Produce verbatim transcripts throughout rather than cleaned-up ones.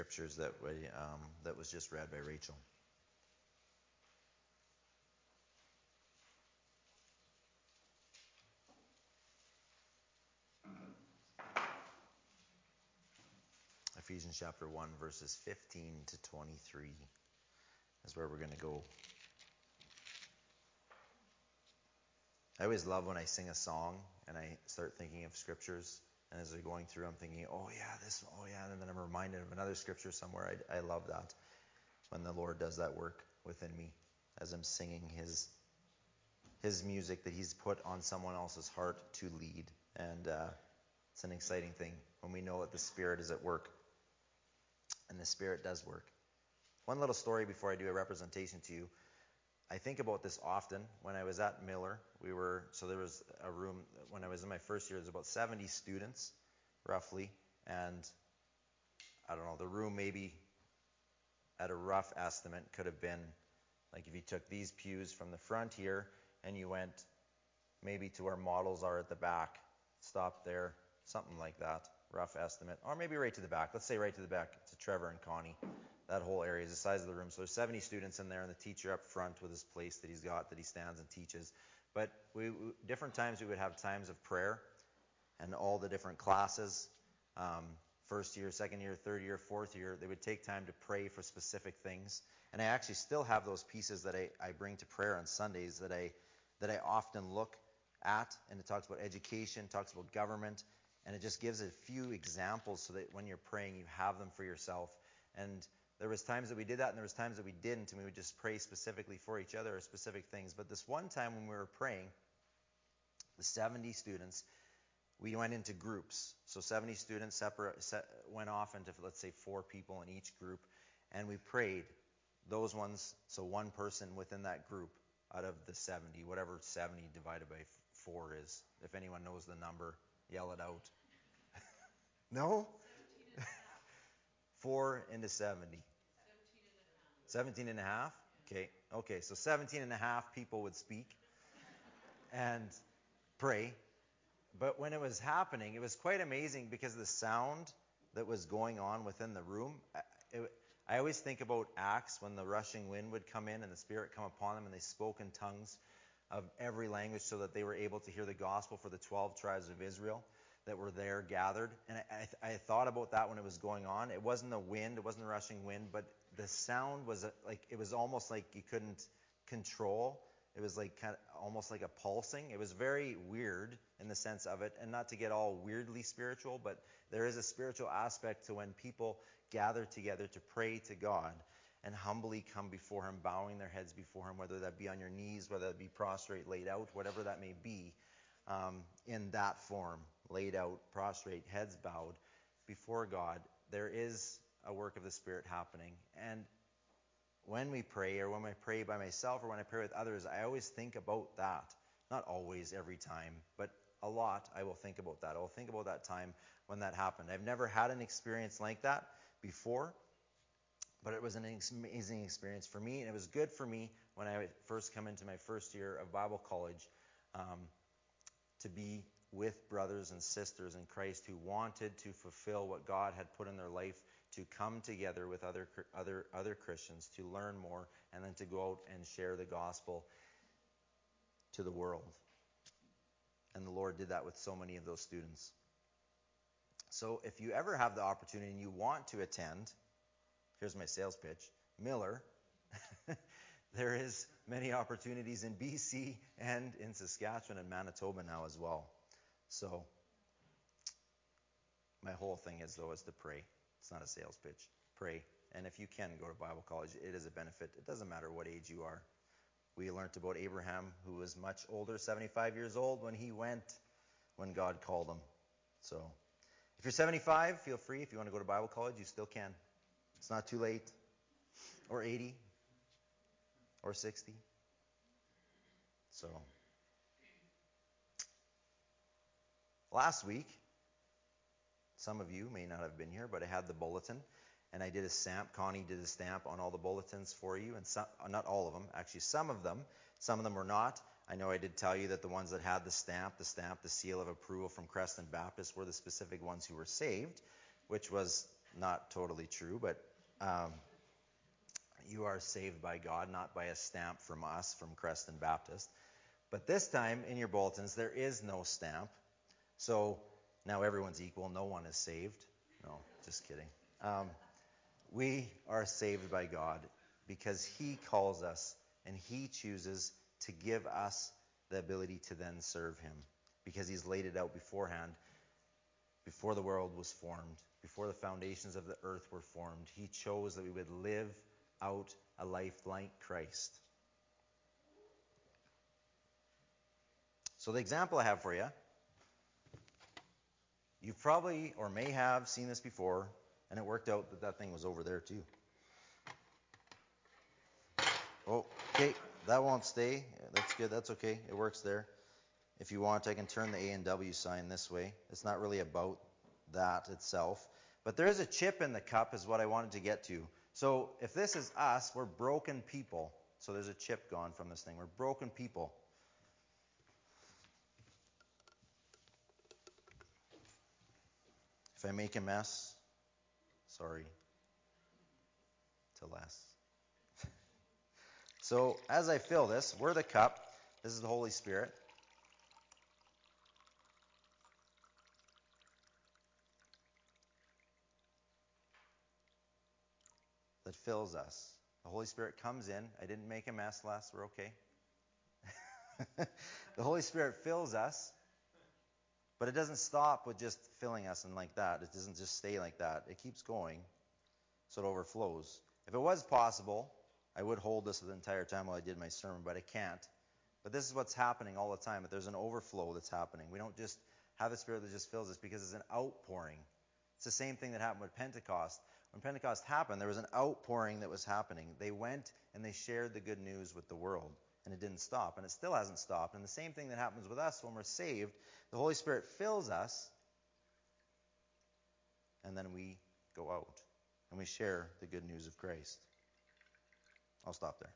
Scriptures that we um, that was just read by Rachel. Ephesians chapter one, verses fifteen to twenty-three is where we're going to go. I always love when I sing a song and I start thinking of scriptures, and as they're going through, I'm thinking, oh yeah, this, oh yeah, and then I'm reminded of another scripture somewhere. I, I love that when the Lord does that work within me as I'm singing His His music that He's put on someone else's heart to lead, and uh, it's an exciting thing when we know that the Spirit is at work, and the Spirit does work. One little story before I do a representation to you. I think about this often. When I was at Miller, we were, so there was a room, when I was in my first year, there was about seventy students, roughly, and I don't know, the room maybe, at a rough estimate, could have been, like if you took these pews from the front here, and you went maybe to where models are at the back, stopped there, something like that, rough estimate, or maybe right to the back. Let's say right to the back to Trevor and Connie. That whole area is the size of the room. So there's seventy students in there, and the teacher up front with his place that he's got, that he stands and teaches. But we, we different times we would have times of prayer, and all the different classes, um, first year, second year, third year, fourth year, they would take time to pray for specific things. And I actually still have those pieces that I, I bring to prayer on Sundays that I that I often look at, and it talks about education, talks about government, and it just gives a few examples so that when you're praying, you have them for yourself. And there was times that we did that, and there was times that we didn't, and we would just pray specifically for each other or specific things. But this one time when we were praying, the seventy students, we went into groups. So seventy students separate, set, went off into, let's say, four people in each group, and we prayed. Those ones, so one person within that group out of the seventy, whatever seventy divided by four is. If anyone knows the number, yell it out. No? four into seventy. seventeen and a half? Okay. Okay, so seventeen and a half people would speak and pray. But when it was happening, it was quite amazing because of the sound that was going on within the room. It, I always think about Acts when the rushing wind would come in and the Spirit come upon them, and they spoke in tongues of every language so that they were able to hear the gospel for the twelve tribes of Israel that were there gathered. And I, I, I thought about that when it was going on. It wasn't the wind, it wasn't the rushing wind, but the sound was like, it was almost like you couldn't control. It was like kind of almost like a pulsing. It was very weird in the sense of it, and not to get all weirdly spiritual, but there is a spiritual aspect to when people gather together to pray to God and humbly come before Him, bowing their heads before Him, whether that be on your knees, whether that be prostrate, laid out, whatever that may be, um, in that form, laid out, prostrate, heads bowed before God. There is a work of the Spirit happening. And when we pray, or when I pray by myself, or when I pray with others, I always think about that. Not always, every time, but a lot I will think about that. I will think about that time when that happened. I've never had an experience like that before, but it was an amazing experience for me, and it was good for me when I first come into my first year of Bible college, um, to be with brothers and sisters in Christ who wanted to fulfill what God had put in their life, to come together with other other other Christians to learn more, and then to go out and share the gospel to the world. And the Lord did that with so many of those students. So if you ever have the opportunity and you want to attend, here's my sales pitch, Miller, there is many opportunities in B C and in Saskatchewan and Manitoba now as well. So my whole thing is, though, is to pray. It's not a sales pitch. Pray. And if you can go to Bible college, it is a benefit. It doesn't matter what age you are. We learned about Abraham, who was much older, seventy-five years old, when he went, when God called him. So if you're seventy-five, feel free. If you want to go to Bible college, you still can. It's not too late. Or eighty. Or sixty. So last week, some of you may not have been here, but I had the bulletin, and I did a stamp. Connie did a stamp on all the bulletins for you, and some, not all of them, actually some of them. Some of them were not. I know I did tell you that the ones that had the stamp, the stamp, the seal of approval from Creston Baptist were the specific ones who were saved, which was not totally true, but um, you are saved by God, not by a stamp from us, from Creston Baptist. But this time in your bulletins, there is no stamp. So now everyone's equal. No one is saved. No, just kidding. Um, we are saved by God because He calls us and He chooses to give us the ability to then serve Him because He's laid it out beforehand. Before the world was formed, before the foundations of the earth were formed, He chose that we would live out a life like Christ. So the example I have for you, you've probably or may have seen this before, and it worked out that that thing was over there too. Oh, okay, that won't stay. That's good, that's okay, it works there. If you want, I can turn the A and W sign this way. It's not really about that itself. But there is a chip in the cup is what I wanted to get to. So if this is us, we're broken people. So there's a chip gone from this thing. We're broken people. If I make a mess, sorry to less. So as I fill this, we're the cup. This is the Holy Spirit. That fills us. The Holy Spirit comes in. I didn't make a mess last. We're okay. The Holy Spirit fills us. But it doesn't stop with just filling us and like that. It doesn't just stay like that. It keeps going so it overflows. If it was possible, I would hold this the entire time while I did my sermon, but I can't. But this is what's happening all the time. But there's an overflow that's happening. We don't just have the Spirit that just fills us because it's an outpouring. It's the same thing that happened with Pentecost. When Pentecost happened, there was an outpouring that was happening. They went and they shared the good news with the world. And it didn't stop. And it still hasn't stopped. And the same thing that happens with us when we're saved, the Holy Spirit fills us. And then we go out. And we share the good news of Christ. I'll stop there.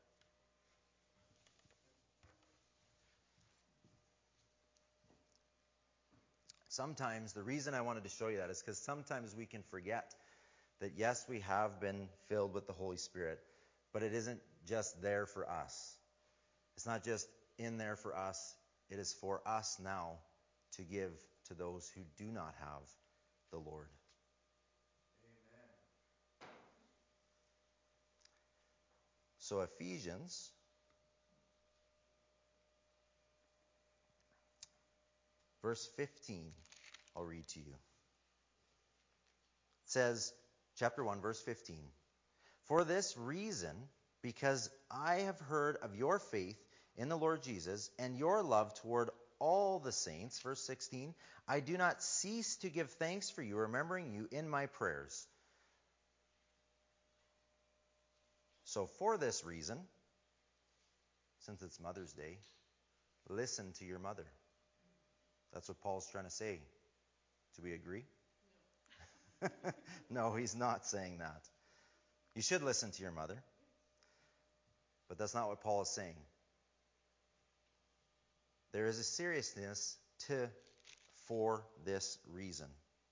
Sometimes, the reason I wanted to show you that is because sometimes we can forget that yes, we have been filled with the Holy Spirit, but it isn't just there for us. It's not just in there for us. It is for us now to give to those who do not have the Lord. Amen. So Ephesians verse fifteen, I'll read to you. It says, chapter one, verse fifteen. For this reason, because I have heard of your faith in the Lord Jesus and your love toward all the saints, verse sixteen, I do not cease to give thanks for you, remembering you in my prayers. So for this reason, since it's Mother's Day, listen to your mother. That's what Paul's trying to say. Do we agree? No. No, he's not saying that. You should listen to your mother. But that's not what Paul is saying. There is a seriousness to for this reason.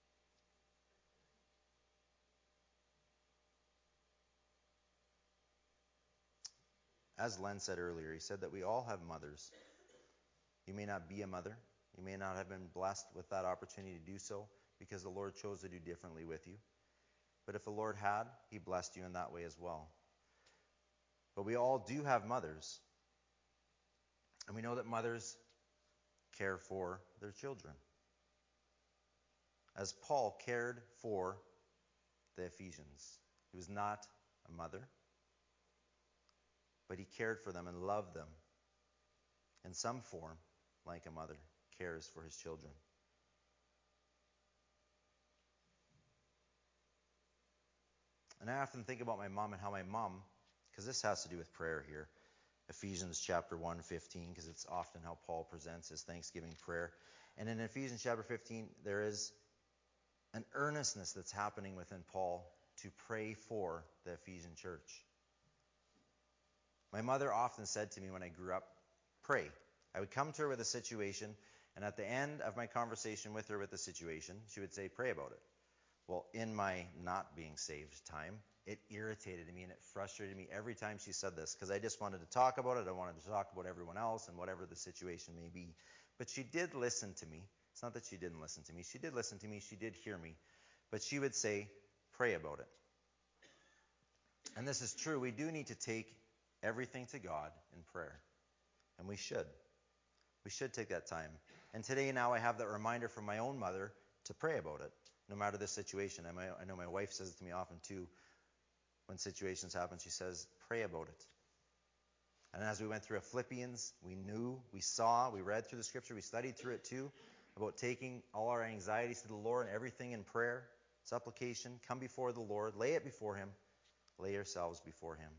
As Len said earlier, he said that we all have mothers. You may not be a mother. You may not have been blessed with that opportunity to do so because the Lord chose to do differently with you. But if the Lord had, He blessed you in that way as well. But we all do have mothers. And we know that mothers care for their children. As Paul cared for the Ephesians. He was not a mother, but he cared for them and loved them in some form, like a mother cares for his children. And I often think about my mom and how my mom, because this has to do with prayer here, Ephesians chapter one, fifteen, because it's often how Paul presents his Thanksgiving prayer. And in Ephesians chapter fifteen, there is an earnestness that's happening within Paul to pray for the Ephesian church. My mother often said to me when I grew up, pray. I would come to her with a situation, and at the end of my conversation with her with the situation, she would say, pray about it. Well, in my not being saved time, it irritated me and it frustrated me every time she said this, because I just wanted to talk about it. I wanted to talk about everyone else and whatever the situation may be. But she did listen to me. It's not that she didn't listen to me. She did listen to me. She did hear me. But she would say, pray about it. And this is true. We do need to take everything to God in prayer. And we should. We should take that time. And today now I have that reminder from my own mother to pray about it, no matter the situation. I, I know my wife says it to me often too. When situations happen, she says, pray about it. And as we went through Philippians, we knew, we saw, we read through the scripture, we studied through it too, about taking all our anxieties to the Lord and everything in prayer, supplication, come before the Lord, lay it before Him, lay yourselves before Him.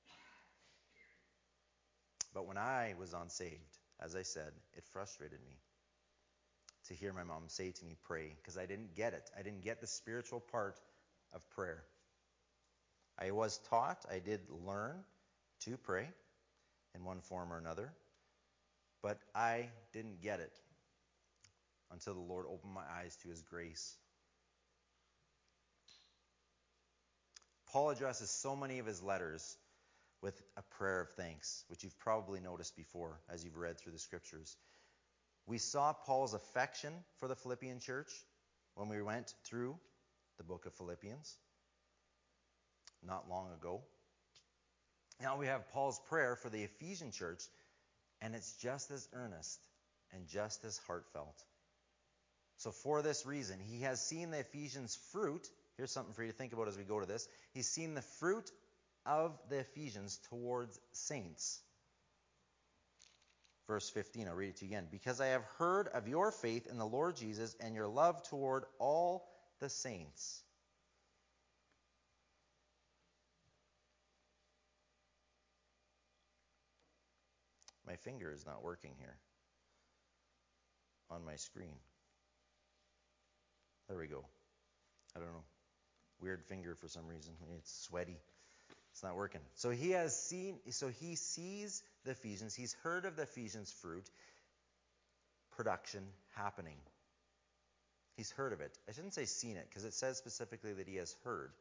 But when I was unsaved, as I said, it frustrated me to hear my mom say to me, pray, because I didn't get it. I didn't get the spiritual part of prayer. I was taught, I did learn to pray in one form or another, but I didn't get it until the Lord opened my eyes to His grace. Paul addresses so many of his letters with a prayer of thanks, which you've probably noticed before as you've read through the scriptures. We saw Paul's affection for the Philippian church when we went through the book of Philippians not long ago. Now we have Paul's prayer for the Ephesian church, and it's just as earnest and just as heartfelt. So for this reason, he has seen the Ephesians' fruit. Here's something for you to think about as we go to this. He's seen the fruit of the Ephesians towards saints. Verse fifteen, I'll read it to you again. Because I have heard of your faith in the Lord Jesus and your love toward all the saints. My finger is not working here on my screen. There we go. I don't know. Weird finger for some reason. It's sweaty. It's not working. So he has seen, so he sees the Ephesians. He's heard of the Ephesians' fruit production happening. He's heard of it. I shouldn't say seen it, because it says specifically that he has heard.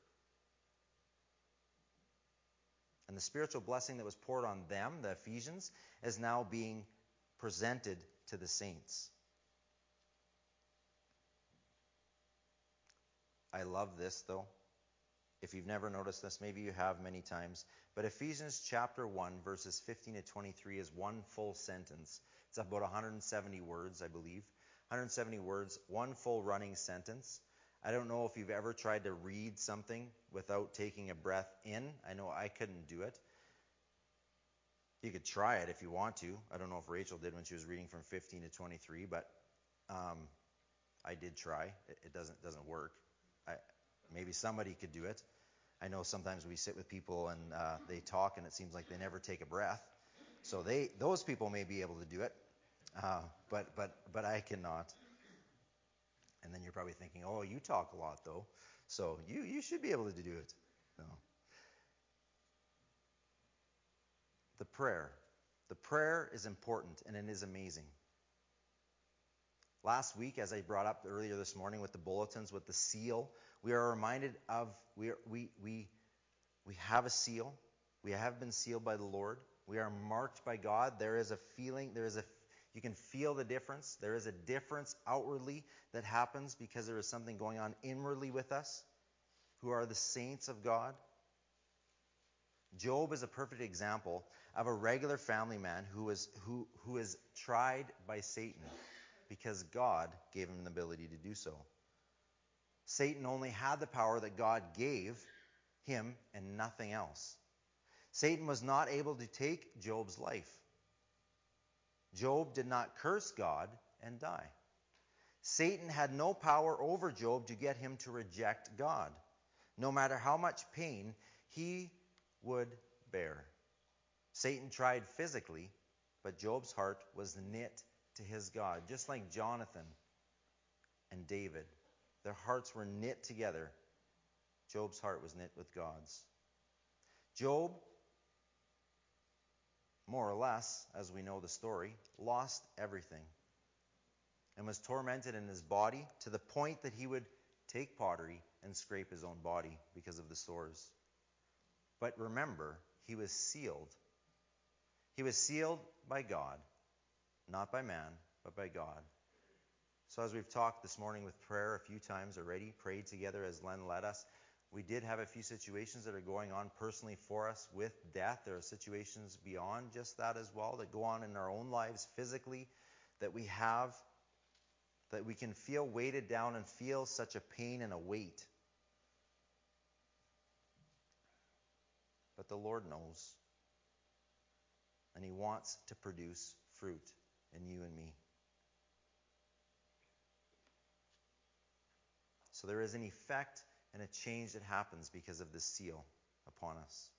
And the spiritual blessing that was poured on them, the Ephesians, is now being presented to the saints. I love this, though. If you've never noticed this, maybe you have many times. But Ephesians chapter one, verses fifteen to twenty-three is one full sentence. It's about one hundred seventy words, I believe. one hundred seventy words, one full running sentence. I don't know if you've ever tried to read something without taking a breath in. I know I couldn't do it. You could try it if you want to. I don't know if Rachel did when she was reading from fifteen to twenty-three, but um, I did try. It, it doesn't doesn't work. I, maybe somebody could do it. I know sometimes we sit with people and uh, they talk and it seems like they never take a breath. So they those people may be able to do it, uh, but but but I cannot. And then you're probably thinking, oh, you talk a lot though, so you you should be able to do it. No. The prayer. The prayer is important and it is amazing. Last week, as I brought up earlier this morning with the bulletins, with the seal, we are reminded of, we, are, we, we, we have a seal. We have been sealed by the Lord. We are marked by God. There is a feeling, there is a, you can feel the difference. There is a difference outwardly that happens because there is something going on inwardly with us who are the saints of God. Job is a perfect example of a regular family man who is, who, who is tried by Satan because God gave him the ability to do so. Satan only had the power that God gave him and nothing else. Satan was not able to take Job's life. Job did not curse God and die. Satan had no power over Job to get him to reject God. No matter how much pain he would bear. Satan tried physically, but Job's heart was knit to his God, just like Jonathan and David. Their hearts were knit together. Job's heart was knit with God's. Job, more or less, as we know the story, lost everything and was tormented in his body to the point that he would take pottery and scrape his own body because of the sores. But remember, he was sealed. He was sealed by God, not by man, but by God. So as we've talked this morning with prayer a few times already, prayed together as Len led us, we did have a few situations that are going on personally for us with death. There are situations beyond just that as well that go on in our own lives physically that we have, that we can feel weighted down and feel such a pain and a weight. But the Lord knows, and he wants to produce fruit in you and me. So there is an effect and a change that happens because of this seal upon us.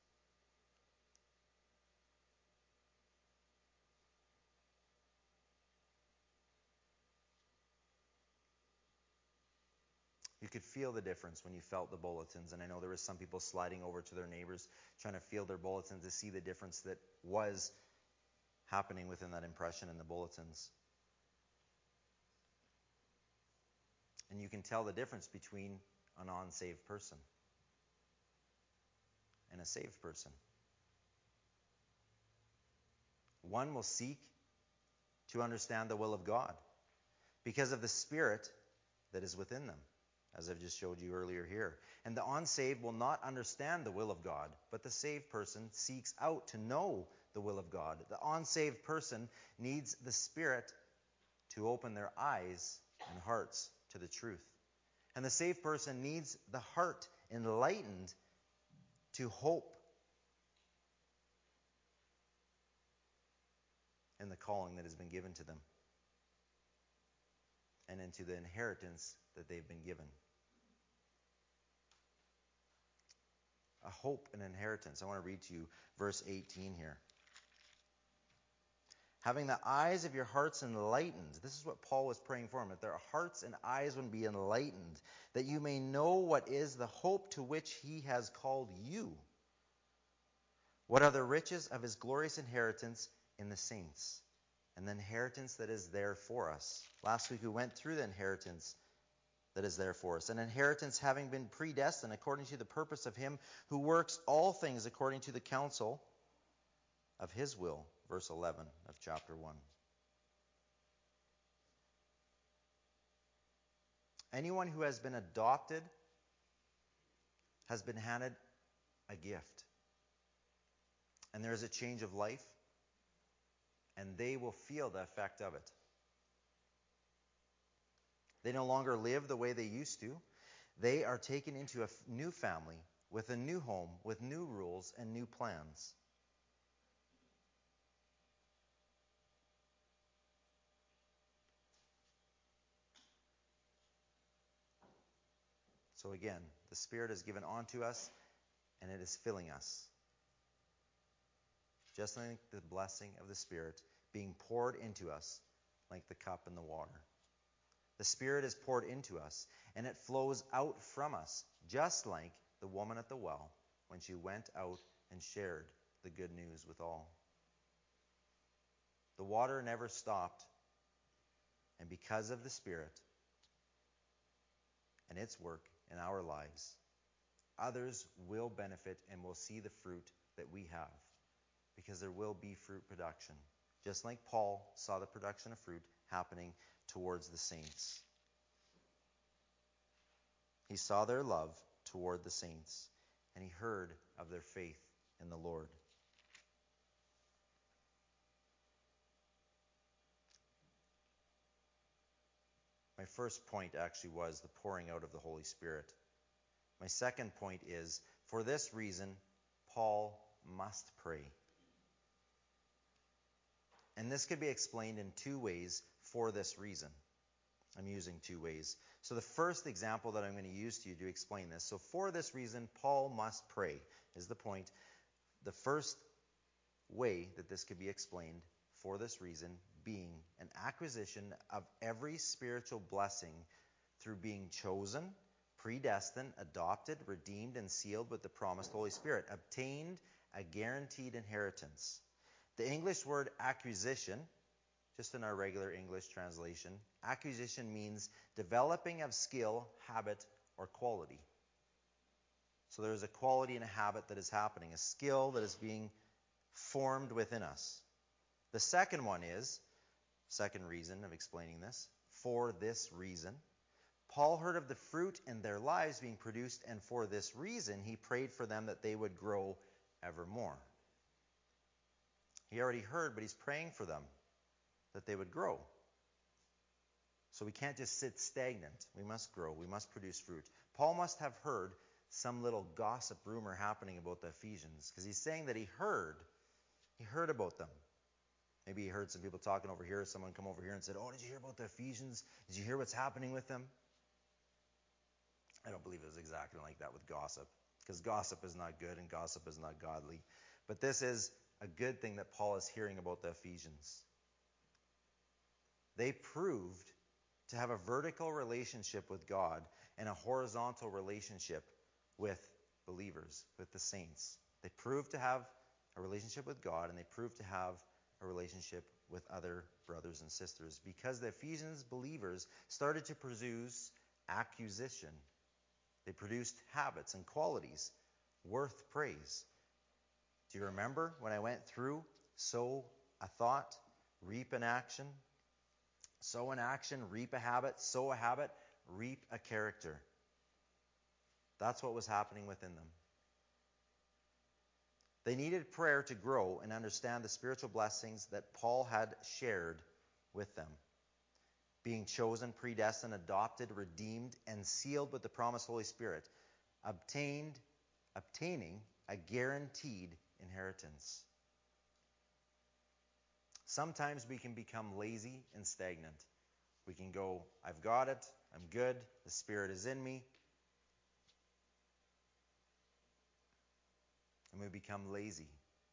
You could feel the difference when you felt the bulletins, and I know there were some people sliding over to their neighbors trying to feel their bulletins to see the difference that was happening within that impression in the bulletins. And you can tell the difference between an unsaved person and a saved person. One will seek to understand the will of God because of the Spirit that is within them, as I've just showed you earlier here. And the unsaved will not understand the will of God, but the saved person seeks out to know the will of God. The unsaved person needs the Spirit to open their eyes and hearts to the truth. And the saved person needs the heart enlightened to hope in the calling that has been given to them and into the inheritance that they've been given. A hope and inheritance. I want to read to you verse eighteen here. Having the eyes of your hearts enlightened. This is what Paul was praying for them, that their hearts and eyes would be enlightened, that you may know what is the hope to which he has called you. What are the riches of his glorious inheritance in the saints, and the inheritance that is there for us. Last week we went through the inheritance that is there for us. An inheritance having been predestined according to the purpose of him who works all things according to the counsel of his will. Verse eleven of chapter one. Anyone who has been adopted has been handed a gift. And there is a change of life, and they will feel the effect of it. They no longer live the way they used to. They are taken into a new family with a new home, with new rules and new plans. So again, the Spirit is given onto us, and it is filling us. Just like the blessing of the Spirit being poured into us like the cup in the water. The Spirit is poured into us, and it flows out from us, just like the woman at the well when she went out and shared the good news with all. The water never stopped, and because of the Spirit and its work in our lives, others will benefit and will see the fruit that we have, because there will be fruit production, just like Paul saw the production of fruit happening towards the saints. He saw their love toward the saints, and he heard of their faith in the Lord. My first point actually was the pouring out of the Holy Spirit. My second point is, for this reason, Paul must pray. And this could be explained in two ways for this reason. I'm using two ways. So the first example that I'm going to use to you to explain this. So for this reason, Paul must pray, is the point. The first way that this could be explained, for this reason, being an acquisition of every spiritual blessing through being chosen, predestined, adopted, redeemed, and sealed with the promised Holy Spirit, obtained a guaranteed inheritance. The English word acquisition, just in our regular English translation, acquisition means developing of skill, habit, or quality. So there's a quality and a habit that is happening, a skill that is being formed within us. The second one is, second reason of explaining this, for this reason. Paul heard of the fruit in their lives being produced, and for this reason he prayed for them that they would grow evermore. He already heard, but he's praying for them that they would grow. So we can't just sit stagnant. We must grow. We must produce fruit. Paul must have heard some little gossip rumor happening about the Ephesians, because he's saying that he heard. He heard about them. Maybe he heard some people talking over here. Someone come over here and said, "Oh, did you hear about the Ephesians? Did you hear what's happening with them?" I don't believe it was exactly like that with gossip, because gossip is not good and gossip is not godly. But this is a good thing that Paul is hearing about the Ephesians. They proved to have a vertical relationship with God and a horizontal relationship with believers, with the saints. They proved to have a relationship with God, and they proved to have a relationship with other brothers and sisters, because the Ephesians believers started to produce acquisition. They produced habits and qualities worth praise. Do you remember when I went through sow a thought, reap an action? Sow an action, reap a habit. Sow a habit, reap a character. That's what was happening within them. They needed prayer to grow and understand the spiritual blessings that Paul had shared with them. Being chosen, predestined, adopted, redeemed, and sealed with the promised Holy Spirit. Obtained, obtaining a guaranteed inheritance. Sometimes we can become lazy and stagnant. We can go, "I've got it, I'm good, the Spirit is in me." And we become lazy.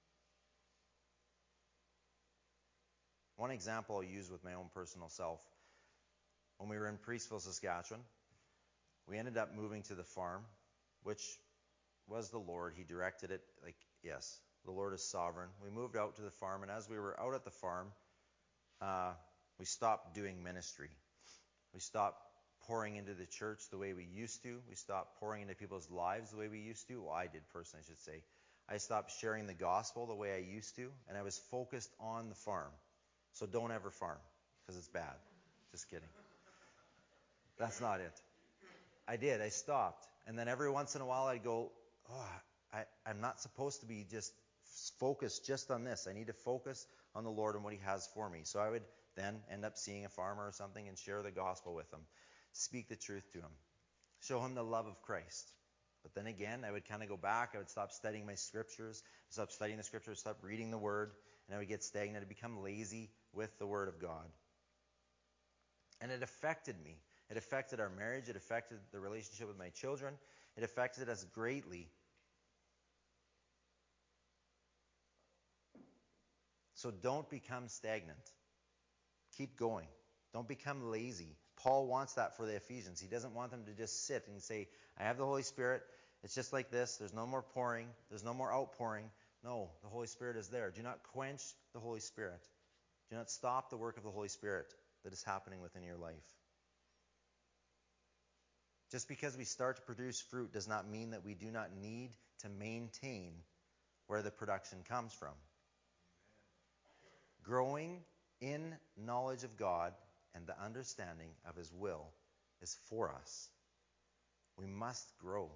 One example I'll use with my own personal self. When we were in Priestville, Saskatchewan, we ended up moving to the farm, which was the Lord. He directed it. Like, yes, the Lord is sovereign. We moved out to the farm, and as we were out at the farm, uh, we stopped doing ministry. We stopped pouring into the church the way we used to. We stopped pouring into people's lives the way we used to. Well, I did personally, I should say. I stopped sharing the gospel the way I used to, and I was focused on the farm. So don't ever farm, because it's bad. Just kidding. That's not it. I did. I stopped. And then every once in a while I'd go, oh, I, I'm not supposed to be just focused just on this. I need to focus on the Lord and what he has for me. So I would then end up seeing a farmer or something and share the gospel with him. Speak the truth to him. Show him the love of Christ. But then again, I would kind of go back. I would stop studying my scriptures, stop studying the scriptures, stop reading the word, and I would get stagnant. I'd become lazy with the word of God. And it affected me. It affected our marriage. It affected the relationship with my children. It affected us greatly. So don't become stagnant. Keep going. Don't become lazy. Paul wants that for the Ephesians. He doesn't want them to just sit and say, "I have the Holy Spirit. It's just like this. There's no more pouring. There's no more outpouring." No, the Holy Spirit is there. Do not quench the Holy Spirit. Do not stop the work of the Holy Spirit that is happening within your life. Just because we start to produce fruit does not mean that we do not need to maintain where the production comes from. Growing in knowledge of God and the understanding of his will is for us. We must grow.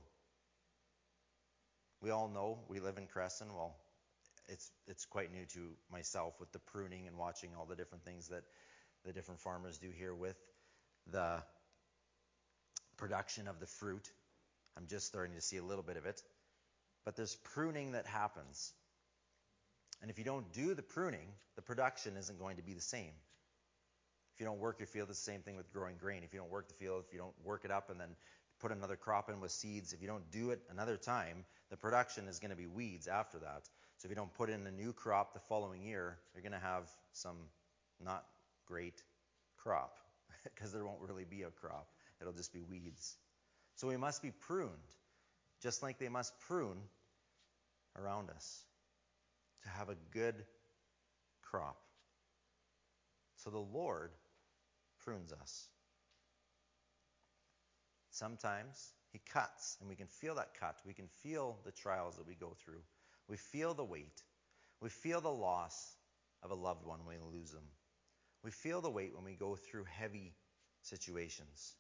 We all know we live in Crescent. Well, it's it's quite new to myself with the pruning and watching all the different things that the different farmers do here with the production of the fruit. I'm just starting to see a little bit of it. But there's pruning that happens. And if you don't do the pruning, the production isn't going to be the same. If you don't work your field, it's the same thing with growing grain. If you don't work the field, if you don't work it up and then put another crop in with seeds, if you don't do it another time, the production is going to be weeds after that. So if you don't put in a new crop the following year, you're going to have some not great crop because there won't really be a crop. It'll just be weeds. So we must be pruned, just like they must prune around us to have a good crop. So the Lord prunes us. Sometimes He cuts, and we can feel that cut. We can feel the trials that we go through. We feel the weight. We feel the loss of a loved one when we lose them. We feel the weight when we go through heavy situations.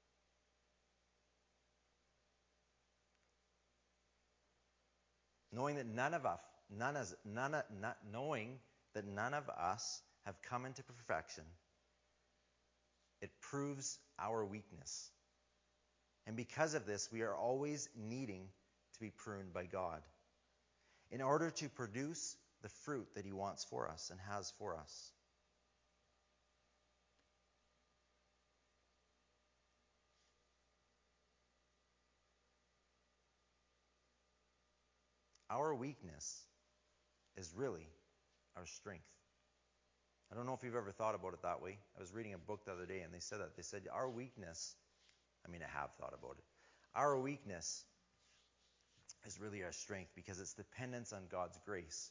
Knowing that none of us, none of, none of, not, knowing that none of us have come into perfection, it proves our weakness. And because of this, we are always needing to be pruned by God in order to produce the fruit that He wants for us and has for us. Our weakness is really our strength. I don't know if you've ever thought about it that way. I was reading a book the other day and they said that. They said our weakness, I mean, I have thought about it. Our weakness is really our strength because it's dependence on God's grace.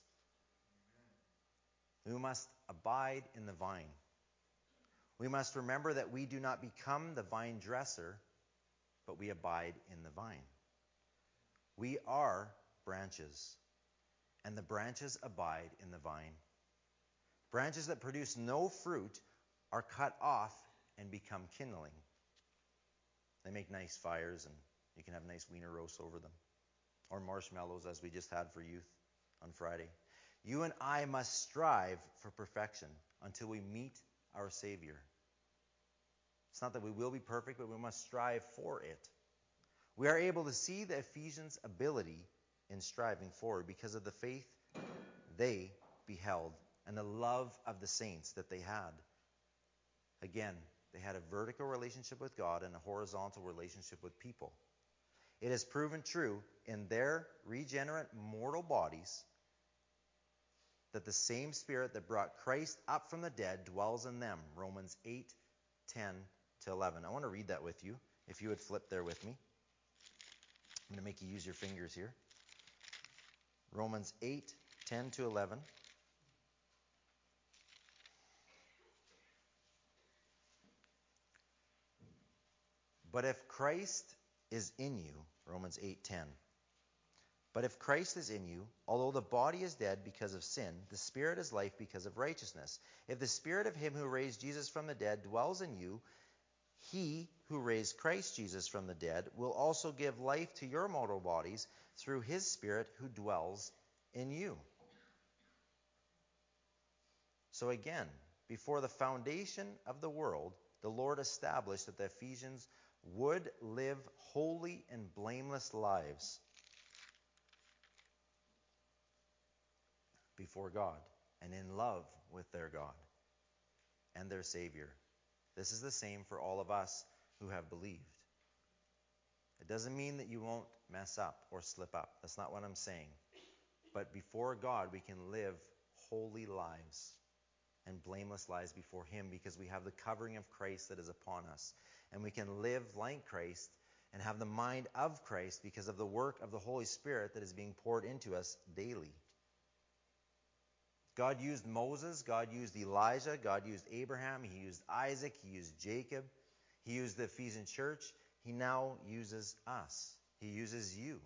We must abide in the vine. We must remember that we do not become the vine dresser, but we abide in the vine. We are branches, and the branches abide in the vine. Branches that produce no fruit are cut off and become kindling. They make nice fires, and you can have nice wiener roasts over them. Or marshmallows, as we just had for youth on Friday. You and I must strive for perfection until we meet our Savior. It's not that we will be perfect, but we must strive for it. We are able to see the Ephesians' ability in striving forward because of the faith they beheld and the love of the saints that they had. Again, they had a vertical relationship with God and a horizontal relationship with people. It has proven true in their regenerate mortal bodies that the same Spirit that brought Christ up from the dead dwells in them. Romans eight, ten to eleven. I want to read that with you, if you would flip there with me. I'm going to make you use your fingers here. Romans eight, ten to eleven. But if Christ is in you, Romans eight, ten. But if Christ is in you, although the body is dead because of sin, the Spirit is life because of righteousness. If the Spirit of Him who raised Jesus from the dead dwells in you, He who raised Christ Jesus from the dead will also give life to your mortal bodies through His Spirit who dwells in you. So again, before the foundation of the world, the Lord established that the Ephesians would live holy and blameless lives before God and in love with their God and their Savior. This is the same for all of us who have believed. It doesn't mean that you won't mess up or slip up. That's not what I'm saying. But before God, we can live holy lives and blameless lives before Him because we have the covering of Christ that is upon us. And we can live like Christ and have the mind of Christ because of the work of the Holy Spirit that is being poured into us daily. God used Moses, God used Elijah, God used Abraham, He used Isaac, He used Jacob, He used the Ephesian church. He now uses us. He uses you.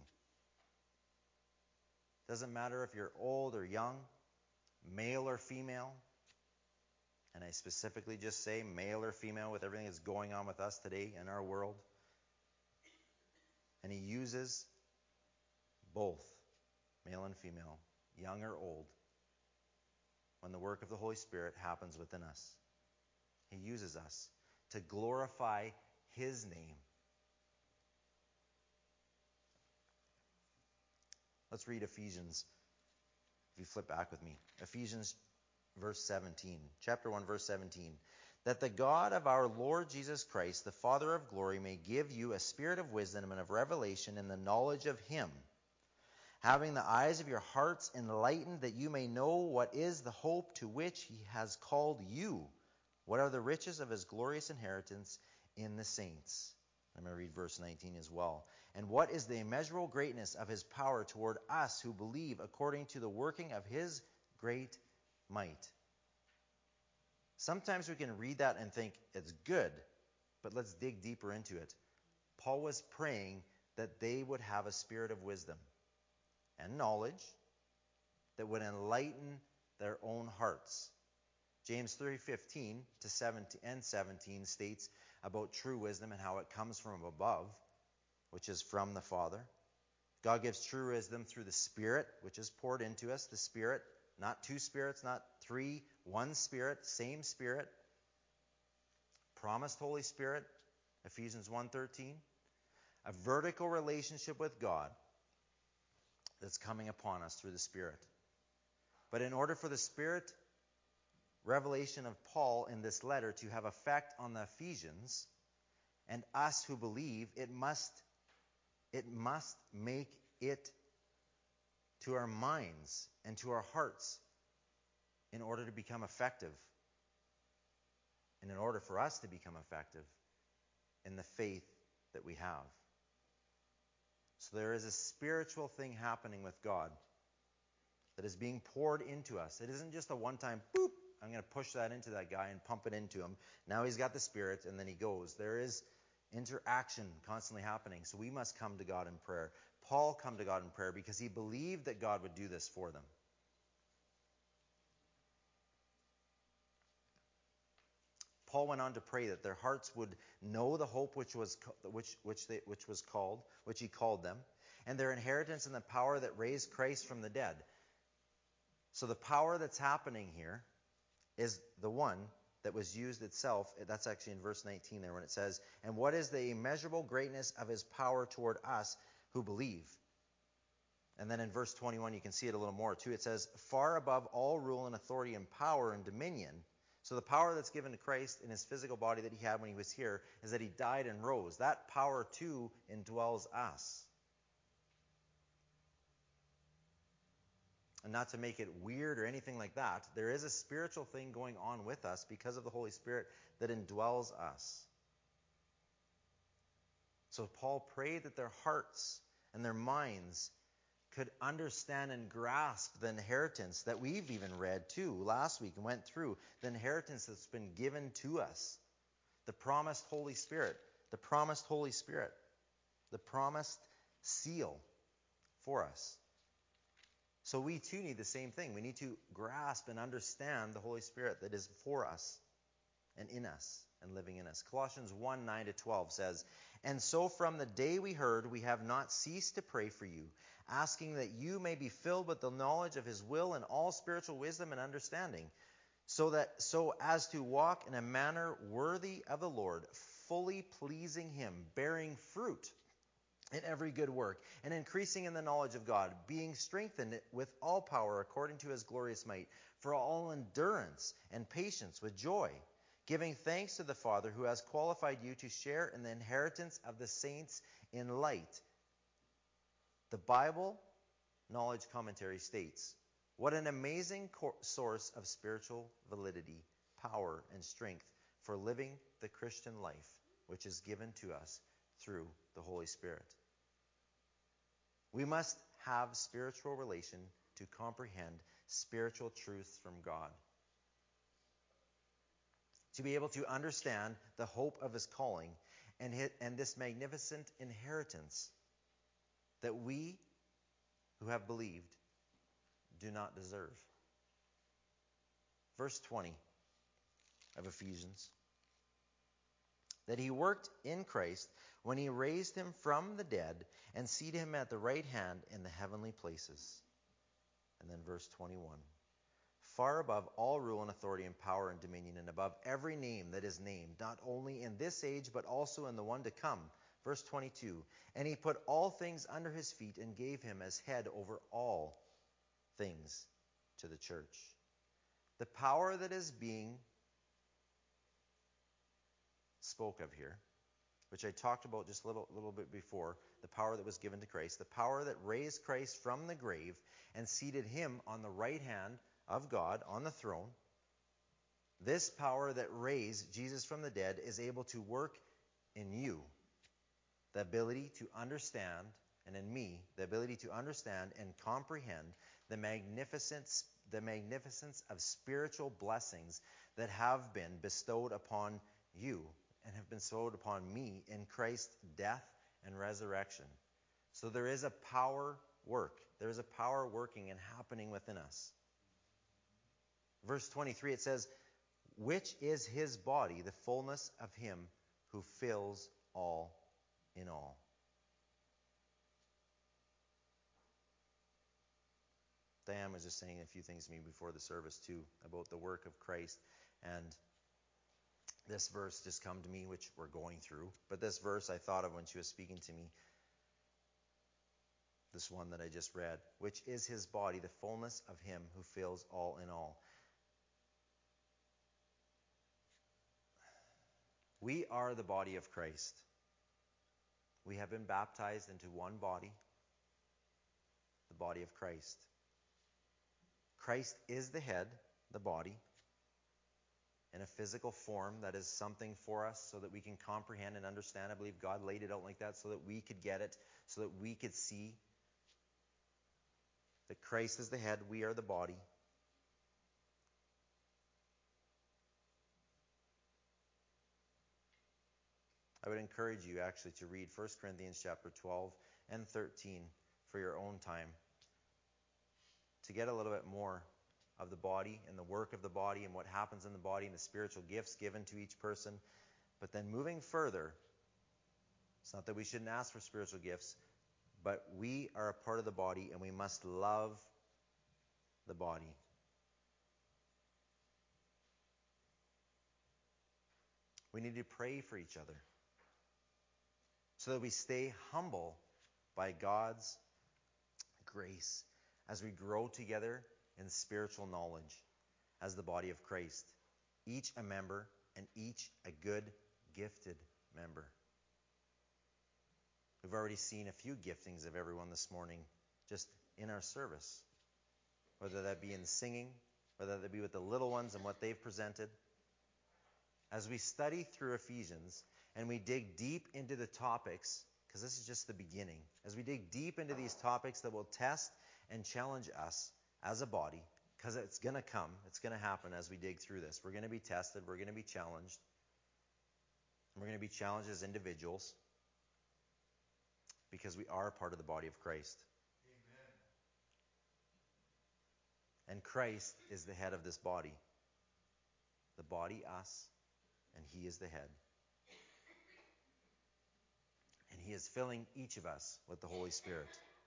Doesn't matter if you're old or young, male or female. And I specifically just say male or female with everything that's going on with us today in our world. And He uses both, male and female, young or old, when the work of the Holy Spirit happens within us. He uses us to glorify His name. Let's read Ephesians, if you flip back with me. Ephesians verse seventeen, chapter one, verse seventeen. That the God of our Lord Jesus Christ, the Father of glory, may give you a spirit of wisdom and of revelation in the knowledge of Him, having the eyes of your hearts enlightened, that you may know what is the hope to which He has called you, what are the riches of His glorious inheritance in the saints. I'm going to read verse nineteen as well. And what is the immeasurable greatness of His power toward us who believe, according to the working of His great might. Sometimes we can read that and think it's good, but let's dig deeper into it. Paul was praying that they would have a spirit of wisdom and knowledge that would enlighten their own hearts. James three fifteen to seventeen and seventeen states about true wisdom and how it comes from above, which is from the Father. God gives true wisdom through the Spirit, which is poured into us. The Spirit, not two spirits, not three, one Spirit, same Spirit. Promised Holy Spirit, Ephesians one thirteen. A vertical relationship with God that's coming upon us through the Spirit. But in order for the Spirit revelation of Paul in this letter to have effect on the Ephesians and us who believe, it must it must make it to our minds and to our hearts in order to become effective. And in order for us to become effective in the faith that we have. So there is a spiritual thing happening with God that is being poured into us. It isn't just a one-time, boop, I'm going to push that into that guy and pump it into him. Now he's got the Spirit, and then he goes. There is interaction constantly happening. So we must come to God in prayer. Paul come to God in prayer because he believed that God would do this for them. Paul went on to pray that their hearts would know the hope which was which which they which was called, which he called them, and their inheritance in the power that raised Christ from the dead. So the power that's happening here is the one that was used itself. That's actually in verse nineteen there when it says, "And what is the immeasurable greatness of his power toward us who believe?" And then in verse twenty-one you can see it a little more too. It says, "Far above all rule and authority and power and dominion." So the power that's given to Christ in his physical body that he had when he was here is that he died and rose. That power too indwells us. And not to make it weird or anything like that, there is a spiritual thing going on with us because of the Holy Spirit that indwells us. So Paul prayed that their hearts and their minds could understand and grasp the inheritance that we've even read too last week and went through. The inheritance that's been given to us. The promised Holy Spirit. The promised Holy Spirit. The promised seal for us. So we too need the same thing. We need to grasp and understand the Holy Spirit that is for us and in us and living in us. Colossians one, nine to twelve says, "And so from the day we heard, we have not ceased to pray for you, asking that you may be filled with the knowledge of his will and all spiritual wisdom and understanding, so that so as to walk in a manner worthy of the Lord, fully pleasing him, bearing fruit in every good work, and increasing in the knowledge of God, being strengthened with all power according to his glorious might, for all endurance and patience with joy, giving thanks to the Father who has qualified you to share in the inheritance of the saints in light." The Bible Knowledge Commentary states, "What an amazing co- source of spiritual validity, power, and strength for living the Christian life, which is given to us through the Holy Spirit." We must have spiritual relation to comprehend spiritual truths from God. To be able to understand the hope of his calling and, his, and this magnificent inheritance that we who have believed do not deserve. Verse twenty of Ephesians. "That he worked in Christ when he raised him from the dead and seated him at the right hand in the heavenly places." And then verse twenty-one. "Far above all rule and authority and power and dominion, and above every name that is named, not only in this age but also in the one to come." Verse twenty-two. "And he put all things under his feet and gave him as head over all things to the church." The power that is being spoke of here, which I talked about just a little, little bit before, the power that was given to Christ, the power that raised Christ from the grave and seated him on the right hand of God on the throne. This power that raised Jesus from the dead is able to work in you. The ability to understand, and in me, the ability to understand and comprehend the magnificence, the magnificence of spiritual blessings that have been bestowed upon you and have been bestowed upon me in Christ's death and resurrection. So there is a power work. There is a power working and happening within us. Verse twenty-three, it says, which is his body, the fullness of him who fills all in all. Diane was just saying a few things to me before the service too about the work of Christ, and this verse just come to me, which we're going through, but this verse I thought of when she was speaking to me, this one that I just read, which is his body, the fullness of him who fills all in all. We are the body of Christ. We have been baptized into one body, the body of Christ. Christ is the head, the body, in a physical form that is something for us so that we can comprehend and understand. I believe God laid it out like that so that we could get it, so that we could see that Christ is the head, we are the body. I would encourage you actually to read First Corinthians chapter twelve and thirteen for your own time to get a little bit more of the body and the work of the body and what happens in the body and the spiritual gifts given to each person. But then moving further, it's not that we shouldn't ask for spiritual gifts, but we are a part of the body and we must love the body. We need to pray for each other so that we stay humble by God's grace as we grow together in spiritual knowledge as the body of Christ. Each a member and each a good, gifted member. We've already seen a few giftings of everyone this morning just in our service, whether that be in singing, whether that be with the little ones and what they've presented. As we study through Ephesians and we dig deep into the topics, because this is just the beginning, as we dig deep into these topics that will test and challenge us as a body, because it's going to come, it's going to happen as we dig through this. We're going to be tested, we're going to be challenged, and we're going to be challenged as individuals because we are part of the body of Christ. Amen. And Christ is the head of this body. The body, us, and he is the head. And he is filling each of us with the Holy Spirit.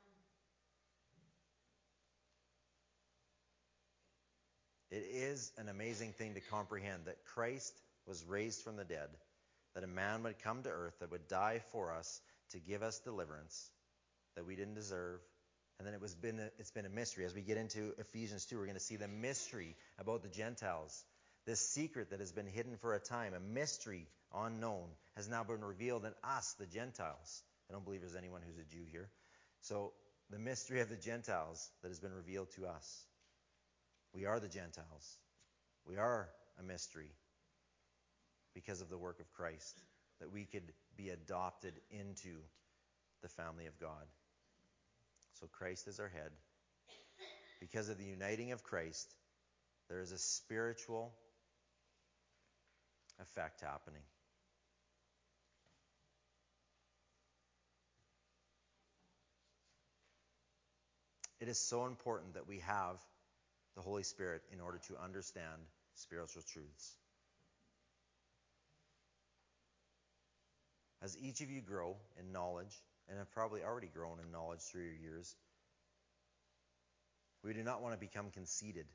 It is an amazing thing to comprehend that Christ was raised from the dead, that a man would come to earth that would die for us to give us deliverance that we didn't deserve. And then it was been a, it's been a mystery. As we get into Ephesians two, we're going to see the mystery about the Gentiles. This secret that has been hidden for a time, a mystery unknown, has now been revealed in us, the Gentiles. I don't believe there's anyone who's a Jew here. So the mystery of the Gentiles that has been revealed to us. We are the Gentiles. We are a mystery because of the work of Christ, that we could be adopted into the family of God. So Christ is our head. Because of the uniting of Christ, there is a spiritual effect happening. It is so important that we have the Holy Spirit in order to understand spiritual truths. As each of you grow in knowledge, and have probably already grown in knowledge through your years, we do not want to become conceited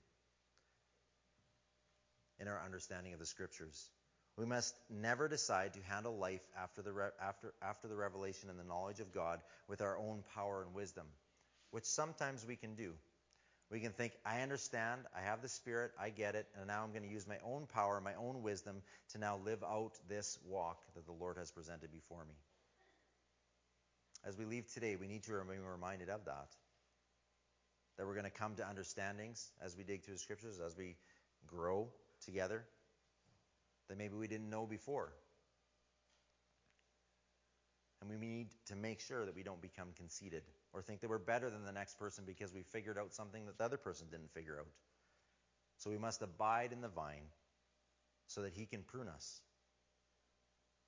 in our understanding of the Scriptures. We must never decide to handle life after the re- after after the revelation and the knowledge of God with our own power and wisdom, which sometimes we can do. We can think, I understand, I have the Spirit, I get it, and now I'm going to use my own power, my own wisdom to now live out this walk that the Lord has presented before me. As we leave today, we need to be reminded of that. That we're going to come to understandings as we dig through the Scriptures, as we grow together, that maybe we didn't know before. And we need to make sure that we don't become conceited or think that we're better than the next person because we figured out something that the other person didn't figure out. So we must abide in the vine so that he can prune us.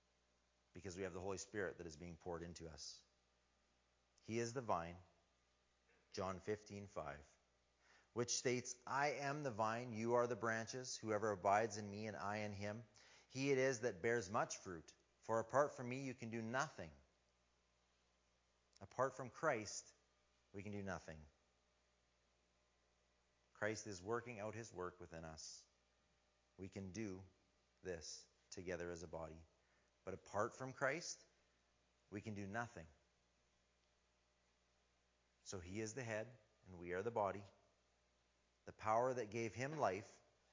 because we have the Holy Spirit that is being poured into us. He is the vine, John fifteen five, which states, I am the vine, you are the branches. Whoever abides in me and I in him, he it is that bears much fruit. For apart from me, you can do nothing. Apart from Christ, we can do nothing. Christ is working out his work within us. We can do this together as a body. But apart from Christ, we can do nothing. So he is the head, and we are the body. The power that gave him life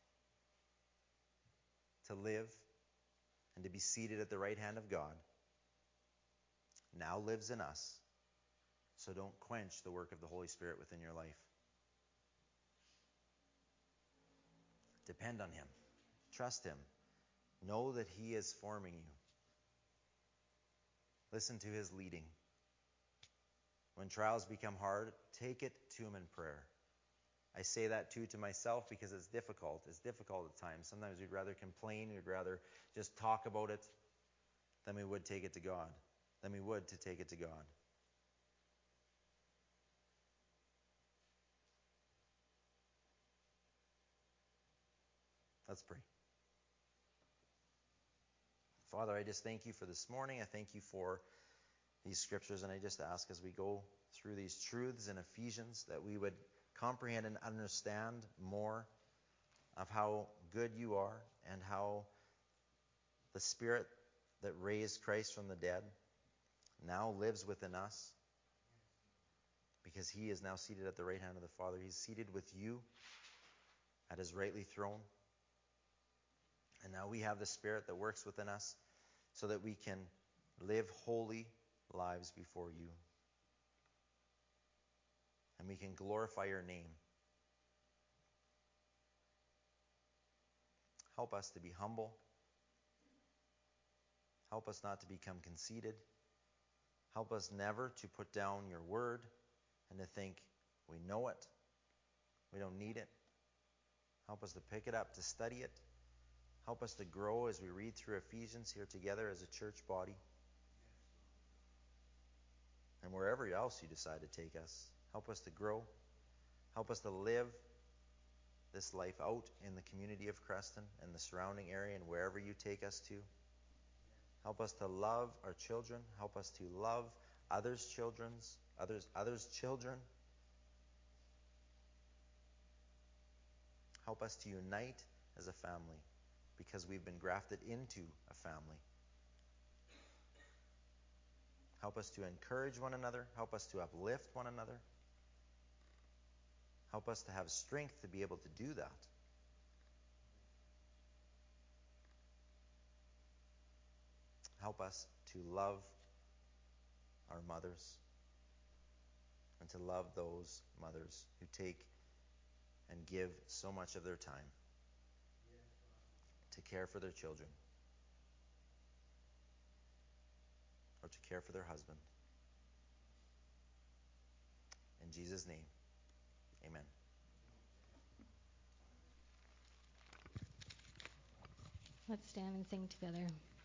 to live and to be seated at the right hand of God now lives in us. So don't quench the work of the Holy Spirit within your life. Depend on him. Trust him. Know that he is forming you. Listen to his leading. When trials become hard, take it to him in prayer. I say that too to myself because it's difficult. It's difficult at times. Sometimes we'd rather complain, we'd rather just talk about it than we would take it to God. Than we would to take it to God. Let's pray. Father, I just thank you for this morning. I thank you for these scriptures, and I just ask as we go through these truths in Ephesians that we would comprehend and understand more of how good you are and how the Spirit that raised Christ from the dead now lives within us, because he is now seated at the right hand of the Father. He's seated with you at his rightly throne. And now we have the Spirit that works within us so that we can live holy lives before you. And we can glorify your name. Help us to be humble. Help us not to become conceited. Help us never to put down your word and to think we know it. We don't need it. Help us to pick it up, to study it. Help us to grow as we read through Ephesians here together as a church body. And wherever else you decide to take us, help us to grow. Help us to live this life out in the community of Creston and the surrounding area and wherever you take us to. Help us to love our children. Help us to love others' children's, others, others' children. Help us to unite as a family because we've been grafted into a family. Help us to encourage one another. Help us to uplift one another. Help us to have strength to be able to do that. Help us to love our mothers and to love those mothers who take and give so much of their time to care for their children or to care for their husband. In Jesus' name, amen. Let's stand and sing together.